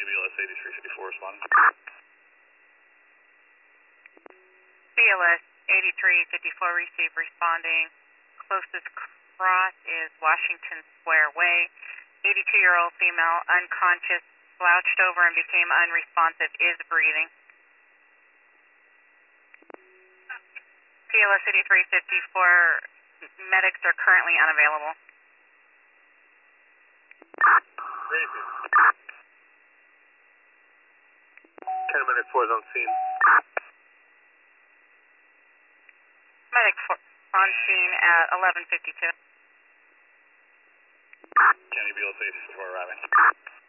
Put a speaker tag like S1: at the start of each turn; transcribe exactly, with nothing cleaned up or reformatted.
S1: County B L S eighty-three fifty-four responding.
S2: B L S eighty-three fifty-four receive responding. Closest cross is Washington Square Way. eighty-two-year-old female, unconscious, slouched over and became unresponsive, is breathing. P L S eighty-three fifty-four, medics are currently unavailable.
S1: Crazy. ten minute four is on scene.
S2: Medic for, on scene at eleven fifty-two.
S1: County B L S eighty-four arriving.